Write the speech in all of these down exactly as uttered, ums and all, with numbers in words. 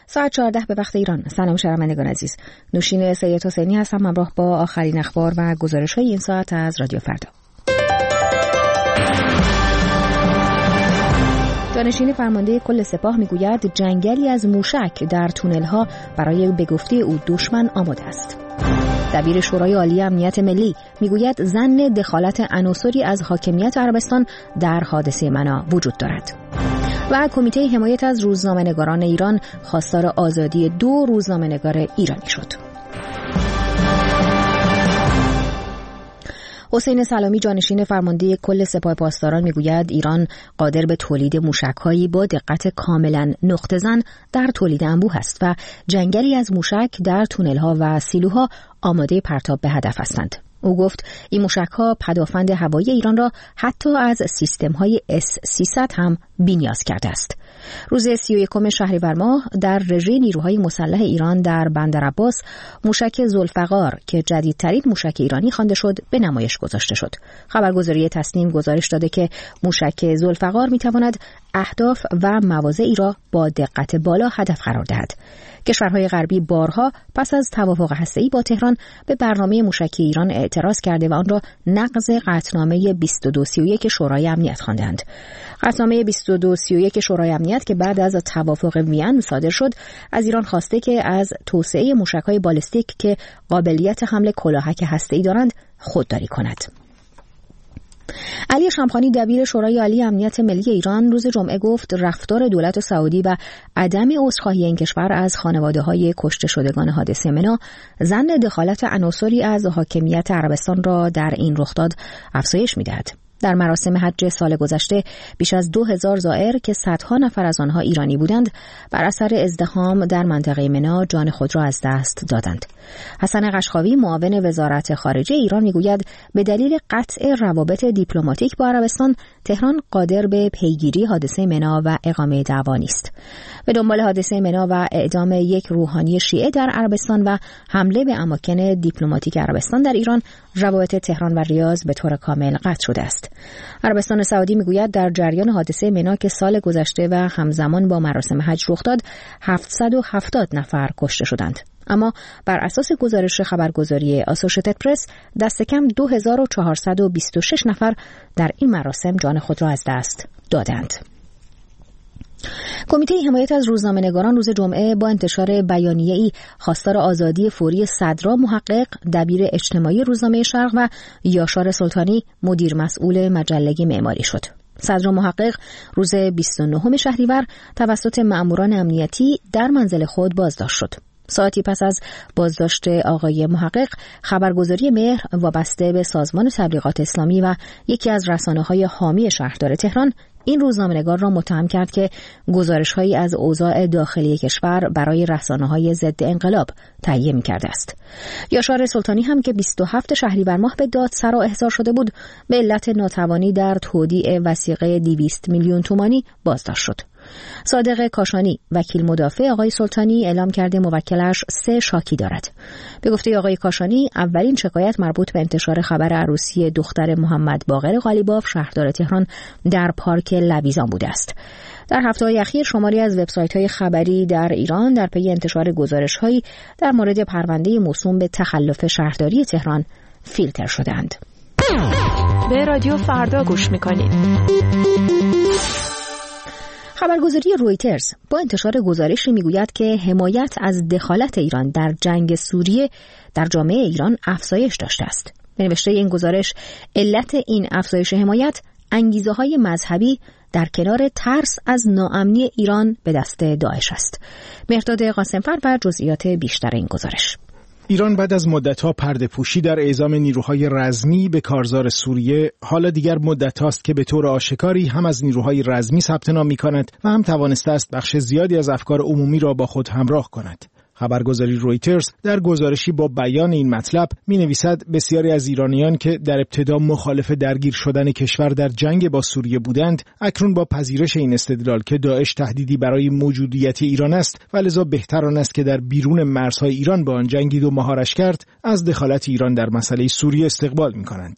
ساعت چهارده به وقت ایران. سلام شنوندگان عزیز. نوشین سید حسینی هستم همراه با آخرین اخبار و گزارش‌های این ساعت از رادیو فردا. جانشین فرمانده کل سپاه میگوید جنگلی از موشک در تونل‌ها برای به گفته او دشمن آماده است. دبیر شورای عالی امنیت ملی میگوید ظن دخالت عناصری از حاکمیت عربستان در حادثه منا وجود دارد. و کمیته حمایت از روزنامه‌نگاران ایران خواستار آزادی دو روزنامه‌نگار ایرانی شد. حسین سلامی جانشین فرمانده کل سپاه پاسداران میگوید ایران قادر به تولید موشک‌هایی با دقت کاملا نقطه‌زن در تولید انبوه است و جنگلی از موشک در تونل‌ها و سیلوها آماده پرتاب به هدف هستند. او گفت این موشک‌ها پدافند هوایی ایران را حتی از سیستم‌های اس سیصد هم بی‌نیاز کرده است. روز سی و یکم شهریور ماه در رژه نیروهای مسلح ایران در بندر عباس موشک ذوالفقار که جدیدترین موشک ایرانی خوانده شد به نمایش گذاشته شد. خبرگزاری تسنیم گزارش داده که موشک ذوالفقار می‌تواند اهداف و مواضعی را با دقت بالا هدف قرار دهد. کشورهای غربی بارها پس از توافق هسته‌ای با تهران به برنامه موشکی ایران اعتراض کرده و آن را نقض قطعنامه بیست و دو سی و یک شورای امنیت خواندند. قطعنامه بیست و دو سی و یک شورای امنیت که بعد از توافق وین صادر شد از ایران خواسته که از توسعه موشک‌های بالستیک که قابلیت حمل کلاهک هسته‌ای دارند خودداری کند. علی شمخانی دبیر شورای عالی امنیت ملی ایران روز جمعه گفت رفتار دولت سعودی و عدم عذرخواهی این کشور از خانواده‌های کشته شدگان حادثه منا ظن دخالت عناصری از حاکمیت عربستان را در این رخداد افزایش می‌دهد. در مراسم حج سال گذشته بیش از دو هزار زائر که صدها نفر از آنها ایرانی بودند بر اثر ازدحام در منطقه منا جان خود را از دست دادند. حسن قشقاوی معاون وزارت خارجه ایران میگوید به دلیل قطع روابط دیپلماتیک با عربستان تهران قادر به پیگیری حادثه منا و اقامه دعوا نیست. به دنبال حادثه منا و اعدام یک روحانی شیعه در عربستان و حمله به اماکن دیپلماتیک عربستان در ایران روابط تهران و ریاض به طور کامل قطع شده است. عربستان سعودی میگوید در جریان حادثه منا که سال گذشته و همزمان با مراسم حج رخ داد هفتصد و هفتاد نفر کشته شدند. اما بر اساس گزارش خبرگزاری آسوشیتد پرس دست کم دو هزار و چهارصد و بیست و شش نفر در این مراسم جان خود را از دست دادند. کمیته حمایت از روزنامه‌نگاران روز جمعه با انتشار بیانیه‌ای خواستار آزادی فوری صدرا محقق دبیر اجتماعی روزنامه شرق و یاشار سلطانی مدیر مسئول مجله معماری شد. صدرا محقق روز بیست و نهم شهریور توسط مأموران امنیتی در منزل خود بازداشت شد. ساعتی پس از بازداشت آقای محقق خبرگزاری مهر وابسته به سازمان تبلیغات اسلامی و یکی از رسانه‌های حامی شهردار تهران این روزنامه‌نگار را متهم کرد که گزارش‌هایی از اوضاع داخلی کشور برای رسانه‌های ضد انقلاب تهیه می‌کرده است. یاشار سلطانی هم که بیست و هفتم شهریور ماه به دادسرا احضار شده بود به علت ناتوانی در تودیع وثیقه دویست میلیون تومانی بازداشت شد. صادق کاشانی وکیل مدافع آقای سلطانی اعلام کرده موکلش سه شاکی دارد. به گفته آقای کاشانی اولین شکایت مربوط به انتشار خبر عروسی دختر محمد باقر قالیباف شهردار تهران در پارک لویزان بوده است. در هفته‌های اخیر شماری از وبسایت‌های خبری در ایران در پی انتشار گزارش‌هایی در مورد پرونده موسوم به تخلف شهرداری تهران فیلتر شدند. به رادیو فردا گوش می‌کنید. خبرگزاری رویترز با انتشار گزارشی میگوید که حمایت از دخالت ایران در جنگ سوریه در جامعه ایران افزایش داشته است. به نوشته این گزارش علت این افزایش حمایت انگیزه‌های مذهبی در کنار ترس از ناامنی ایران به دست داعش است. مهرداد قاسمفر و جزئیات بیشتر این گزارش. ایران بعد از مدت‌ها پرده‌پوشی در اعزام نیروهای رزمی به کارزار سوریه حالا دیگر مدت‌هاست که به طور آشکاری هم از نیروهای رزمی ثبت نام می‌کند و هم توانسته است بخش زیادی از افکار عمومی را با خود همراه کند. خبرگزاری رویترز در گزارشی با بیان این مطلب می‌نویسد بسیاری از ایرانیان که در ابتدا مخالف درگیر شدن کشور در جنگ با سوریه بودند، اکنون با پذیرش این استدلال که داعش تهدیدی برای موجودیت ایران است و لذا بهتر آن است که در بیرون مرزهای ایران با آن جنگید و مهارش کرد، از دخالت ایران در مسئله سوریه استقبال می‌کنند.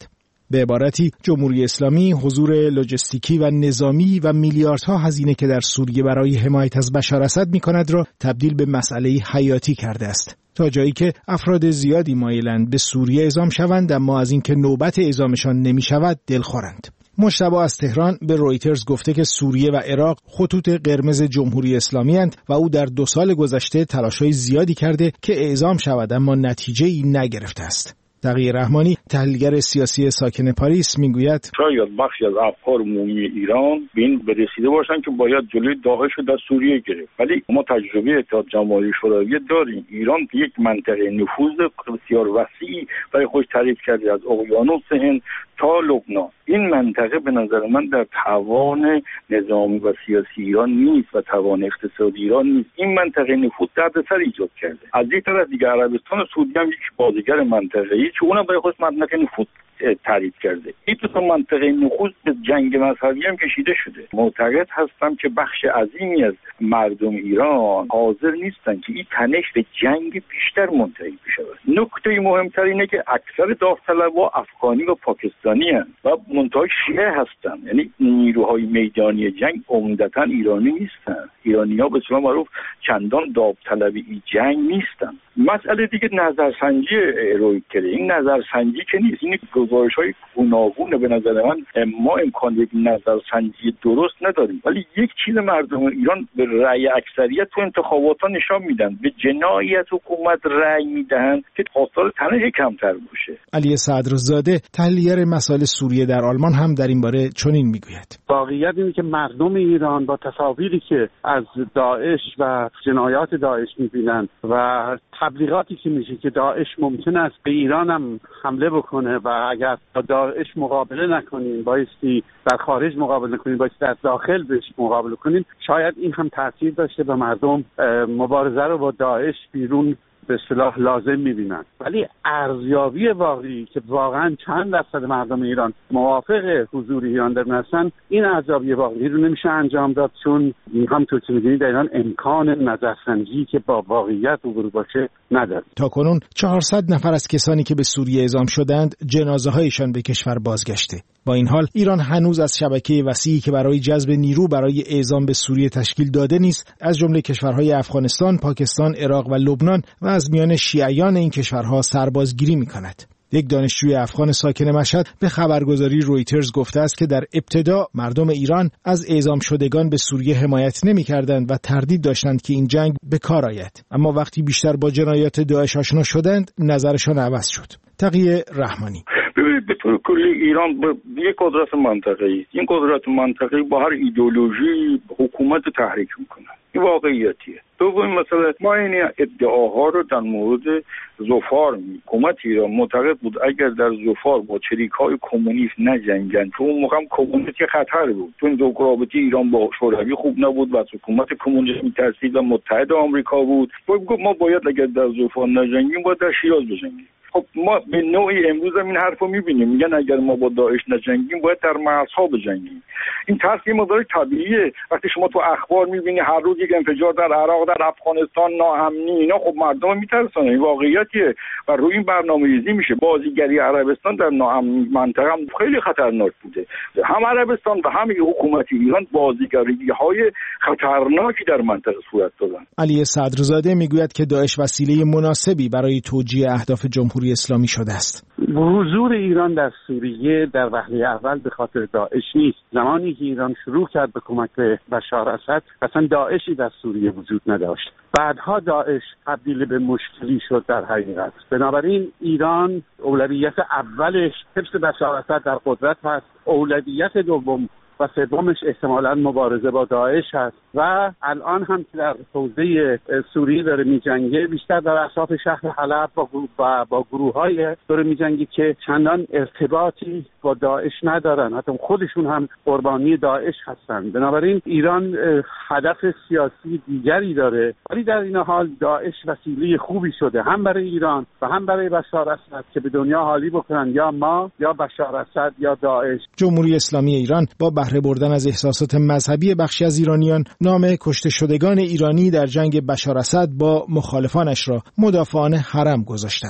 به عبارتی جمهوری اسلامی حضور لوجستیکی و نظامی و میلیاردها هزینه که در سوریه برای حمایت از بشار اسد می‌کند را تبدیل به مسئله حیاتی کرده است. تا جایی که افراد زیادی مایلند به سوریه اعزام شوند، اما از اینکه نوبت اعزامشان نمی‌شود دلخورند. مجتبی از تهران به رویترز گفته که سوریه و عراق خطوط قرمز جمهوری اسلامی اند و او در دو سال گذشته تلاش‌های زیادی کرده که اعزام شود، اما نتیجه‌ای نگرفته است. تقی رحمانی، تحلیلگر سیاسی ساکن پاریس، میگوید شاید بخشی از افکار عمومی ایران به این برسیده باشند که باید جلوی داعش رو در سوریه گرفت، ولی ما تجربه اتحاد جماهیر شوروی داریم. ایران یک منطقه نفوذ بسیار وسیعی برای خودش تعریف کرده، از اقیانوس هند تا لبنان. این منطقه به نظر من در توان نظامی و سیاسی ایران نیست و توان اقتصادی ایران نیست. این منطقه نفوذ دردسر ایجاد کرده. از یک طرف دیگه عربستان و سعودی هم یک بازیگر منطقه‌ای که اونم برای خودش منطقه نفوذ تعریف کرده. این دو تا منطقه نفوذ به جنگ مذهبی هم کشیده شده. معتقد هستم که بخش عظیمی از مردم ایران حاضر نیستن که این تنش به جنگ بیشتر منتهی بشه. نکته مهمتر اینه که اکثر داوطلبا افغانی و پاکستانی هستند و منتهای شیعه هستند. یعنی نیروهای میدانی جنگ عمدتاً ایرانی نیستن. ایرانی‌ها به اصطلاح معروف چندان داوطلبی جنگ نیستن. مسئله دیگه نظرسنجی روی کرده. این نظرسنجی که نیست، این گزارش‌های گوناگونه. به نظر من ما امکان یک نظرسنجی درست نداریم، ولی یک چیز مردم ایران به رأی اکثریت تو انتخابات ها نشان میدن، به جنایت حکومت رأی میدن که خواستار تنش کمتر باشه. علی صدرزاده، تحلیلگر مسائل سوریه در آلمان، هم در این باره چنین میگوید: واقعیت اینه که مردم ایران با تصاویری که از داعش و جنایات داعش میبینن و تبلیغاتی که میشه که داعش ممکن است به ایران هم حمله بکنه و اگر با داعش مقابله نکنیم بایستی در خارج مقابله کنیم، بایستی در داخل بهش مقابله کنیم، شاید این هم تاثیر داشته به مردم مبارزه رو با داعش بیرون به اصطلاح لازم می‌بینن. ولی ارزیابی واقعی که واقعا چند درصد مردم ایران موافق حضور ایران در هستن، این ارزیابی واقعی رو نمیشه انجام داد، چون همونطور که می‌دونید در ایران امکان نظرسنجی که با واقعیت روبرو باشه نداره. تاکنون چهارصد نفر از کسانی که به سوریه اعزام شدند جنازه‌هایشان به کشور بازگشته. با این حال ایران هنوز از شبکه وسیعی که برای جذب نیرو برای اعزام به سوریه تشکیل داده نیست، از جمله کشورهای افغانستان، پاکستان، عراق و لبنان، و از میان شیعیان این کشورها سربازگیری می‌کند. یک دانشجوی افغان ساکن مشهد به خبرگزاری رویترز گفته است که در ابتدا مردم ایران از اعزام شدگان به سوریه حمایت نمی‌کردند و تردید داشتند که این جنگ به کار آید، اما وقتی بیشتر با جنایات داعش آشنا شدند نظرشان عوض شد. تقی رحمانی: ببینید، به طور کلی ایران به یک قدرت منطقه‌ای است. این قدرت منطقه‌ای با هر ایدئولوژی حکومت تحریک می‌کنه. این واقعیتیه. دوم مثلا ما این ادعاها رو در مورد ظفار، حکومت ایران معتقد بود اگر در ظفار با چریک‌های کمونیست نجنگن، چون اون موقع کمونیسم خطر بود، چون دو رابطه ایران با شوروی خوب نبود و حکومت کمونیست می‌ترسید و متحد آمریکا بود، گفت ما باید اگر در ظفار نجنگیم باید در شیراز بجنگیم. خب ما به نوعی امروز هم این حرفو می‌بینیم، میگن اگر ما با داعش نجنگیم باید در مرزها بجنگیم. این ترس یه مقدار طبیعیه. وقتی شما تو اخبار می‌بینی هر روز یک انفجار در عراق، در افغانستان، ناامنی، اینا خب مردم میترسن. این واقعیتیه و روی این برنامه‌ریزی میشه. بازیگری عربستان در ناامنی منطقه هم خیلی خطرناک بوده. هم عربستان و هم حکومت ایران بازیگری‌های خطرناکی در منطقه صورت دادن. علی صدرزاده میگوید که داعش وسیله مناسبی برای توجیه اهداف جمهوری اسلامی شده است. حضور ایران در سوریه در وهله اول به خاطر داعش نیست. زمانی که ایران شروع کرد به کمک به بشار اسد، اصلا داعشی در سوریه وجود نداشت. بعدها داعش تبدیل به مشکلی شد در حقیقت. بنابراین ایران اولویت اولش حفظ بشار اسد در قدرت هست، اولویت دوم و سومش احتمالاً مبارزه با داعش هست و الان هم که در حوزه سوریه داره می‌جنگه، بیشتر در اطراف شهر حلب با با, با گروه‌های داره می‌جنگه که چندان ارتباطی با داعش ندارن، حتی خودشون هم قربانی داعش هستن. بنابراین ایران هدف سیاسی دیگری داره، ولی در این حال داعش وسیله خوبی شده هم برای ایران و هم برای بشار اسد که به دنیا حالی بکنن یا ما یا بشار اسد یا داعش. جمهوری اسلامی ایران با بهره بردن از احساسات مذهبی بخشی از ایرانیان نام کشته شدگان ایرانی در جنگ بشار اسد با مخالفانش را مدافعان حرم گذاشته است.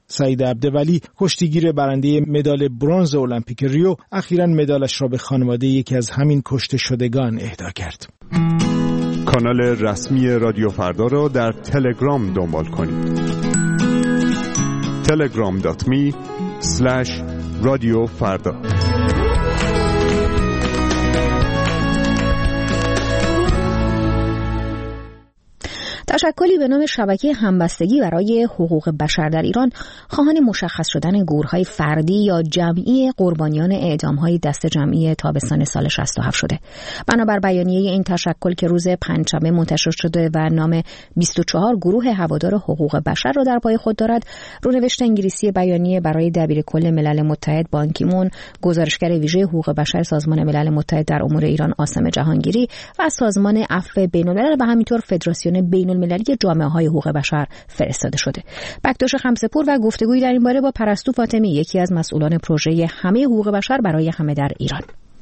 سعید عبدولی کشتیگیر برنده مدال برنز المپیک ریو اخیراً مدالش را به خانواده یکی از همین کشته شدگان اهدا کرد. کانال رسمی رادیو فردا را در تلگرام دنبال کنید. تلگرام دات می اسلش رادیو فردا. تشکلی به نام شبکه همبستگی برای حقوق بشر در ایران خواهان مشخص شدن گورهای فردی یا جمعی قربانیان اعدام‌های دست جمعی تابستان سال شصت و هفت شده. بنابر بیانیه این تشکل که روز پنجشنبه منتشر شده و نام بیست و چهار گروه هوادار حقوق بشر را در پای خود دارد، رونوشت انگلیسی بیانیه برای دبیرکل ملل متحد بان کی مون، گزارشگر ویژه حقوق بشر سازمان ملل متحد در امور ایران عاصم جهانگیری و سازمان عفو بین‌الملل و همینطور فدراسیون بین المللی جامعه‌های حقوق بشر فرستاده شده. بکتاش خمسه‌پور و گفتگویی در این باره با پرستو فاطمی، یکی از مسئولان پروژه همه حقوق بشر برای همه در ایران.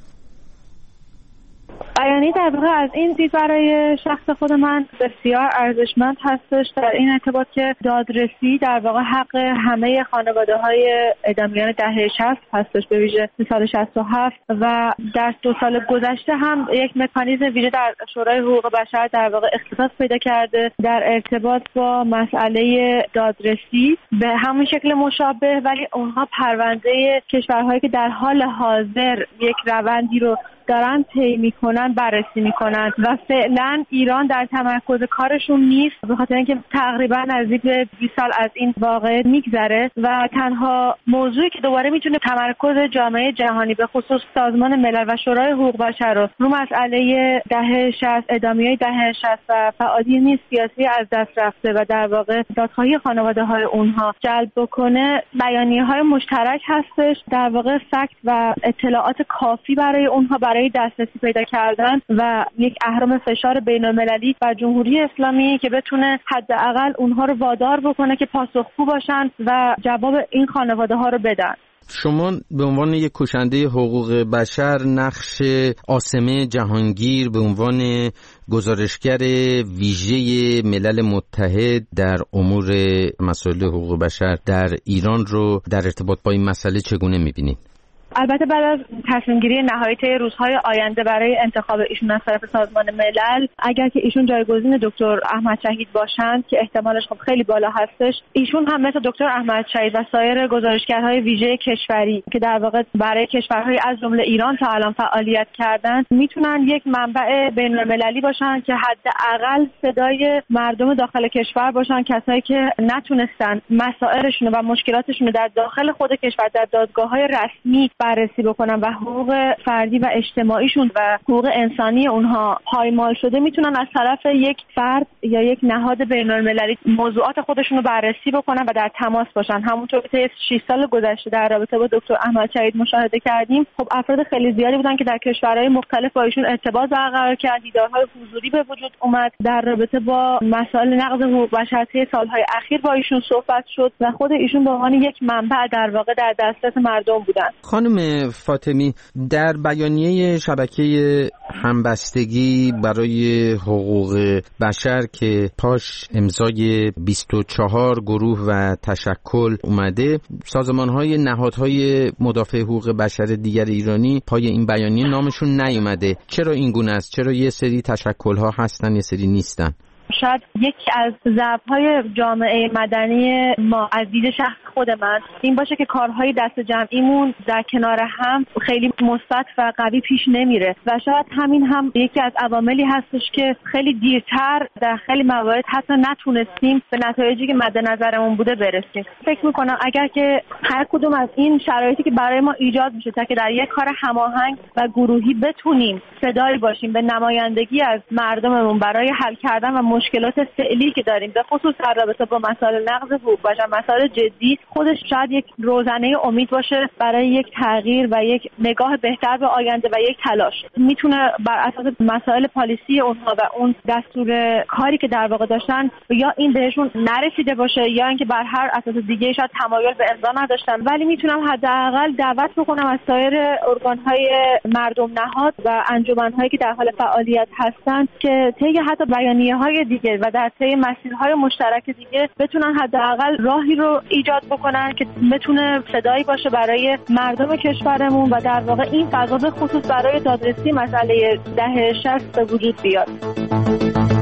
بیانیه در واقع از این دید برای شخص خود من بسیار ارزشمند هستش در این ارتباط که دادرسی در واقع حق همه خانواده‌های اعدامیان دهه شصت هستش، به ویژه سال شصت و هفت و در دو سال گذشته هم یک مکانیزم ویژه در شورای حقوق بشر در واقع اختصاص پیدا کرده در ارتباط با مسئله دادرسی به همون شکل مشابه، ولی اونها پرونده کشورهایی که در حال حاضر یک روندی رو دارن طی میکنن بررسی میکنن و فعلا ایران در تمرکز کارشون نیست، به خاطر اینکه تقریبا نزدیک به بیست سال از این واقعه میگذره و تنها موضوعی که دوباره میتونه تمرکز جامعه جهانی به خصوص سازمان ملل و شورای حقوق بشر رو رو مسئله دهه شصت ادامیه دهه شصت و فعالیت سیاسی از دست رفته و در واقع دادخواهی خانواده های اونها جلب بکنه، بیانیه های مشترک هستش، در واقع فکت و اطلاعات کافی برای اونها برای دسترسی پیدا کردن و یک اهرم فشار بین‌المللی بر جمهوری اسلامی که بتونه حداقل اونها رو وادار بکنه که پاسخگو باشن و جواب این خانواده ها رو بدن. شما به عنوان یک کشنده حقوق بشر نقش عاصمه جهانگیر به عنوان گزارشگر ویژه ملل متحد در امور مسائل حقوق بشر در ایران رو در ارتباط با این مسئله چگونه می‌بینید؟ البته بعد از تصمیم گیری نهایی طی روزهای آینده برای انتخاب ایشون از طرف سازمان ملل، اگر که ایشون جایگزین دکتر احمد شهید باشند که احتمالش خب خیلی بالا هستش، ایشون هم مثل دکتر احمد شهید و سایر گزارشگرهای ویژه کشوری که در واقع برای کشورهای از جمله ایران تا الان فعالیت کردن، میتونن یک منبع بین‌المللی باشن که حداقل صدای مردم داخل کشور باشن، کسایی که نتونستن مسائلشون و مشکلاتشون در داخل خود کشور در دادگاه‌های رسمی بررسی بکنن و حقوق فردی و اجتماعیشون و حقوق انسانی اونها پایمال شده، میتونن از طرف یک فرد یا یک نهاد بین‌المللی موضوعات خودشون رو بررسی بکنن و در تماس باشن. همونطور که طی شش سال گذشته در رابطه با دکتر احمد شهید مشاهده کردیم، خب افراد خیلی زیادی بودن که در کشورهای مختلف با ایشون ارتباط برقرار کردن، دیدارهای حضوری به وجود اومد، در رابطه با مسائل نقض حقوق بشر طی سالهای اخیر با ایشون صحبت شد و خود ایشون به عنوان یک منبع در واقع در دسترس مردم بودن. خانم فاطمی، در بیانیه شبکه همبستگی برای حقوق بشر که پاش امضای بیست و چهار گروه و تشکل اومده، سازمان‌های نهادهای مدافع حقوق بشر دیگر ایرانی پای این بیانیه نامشون نیومده. چرا این گونه است؟ چرا یه سری تشکل‌ها هستن یه سری نیستن؟ شاید یکی از ضعف‌های جامعه مدنی ما از دید شخص خود من این باشه که کارهای دست جمعیمون در کنار هم خیلی مثبت و قوی پیش نمیره و شاید همین هم یکی از عواملی هستش که خیلی دیرتر در خیلی موارد حتی نتونستیم به نتایجی که مد نظرمون بوده برسیم. فکر میکنم اگر که هر کدوم از این شرایطی که برای ما ایجاد میشه تا که در یک کار هماهنگ و گروهی بتونیم صدایی باشیم به نمایندگی از مردممون برای حل کردن و مشکلات فعلی که داریم، به خصوص در رابطه با مسائل نقض حقوق بشر، مسائل جدی، خودش شاید یک روزنه امید باشه برای یک تغییر و یک نگاه بهتر به آینده و یک تلاش. میتونه بر اساس مسائل پالیسی اونها و اون دستور کاری که در واقع داشتن یا این بهشون نرسیده باشه یا اینکه بر هر اساس دیگه شاید تمایل به امضا نداشتن، ولی میتونم حداقل دعوت بکنم از سایر ارگان‌های مردم نهاد و انجمن‌هایی که در حال فعالیت هستن که طی حتی بیانیه‌های دیگه و در طی مسیرهای مشترک دیگه بتونن حداقل راهی رو ایجاد بکنن که بتونه صدایی باشه برای مردم کشورمون و در واقع این فضا به خصوص برای دادرسی مسئله دهه شصت به وجود بیاد.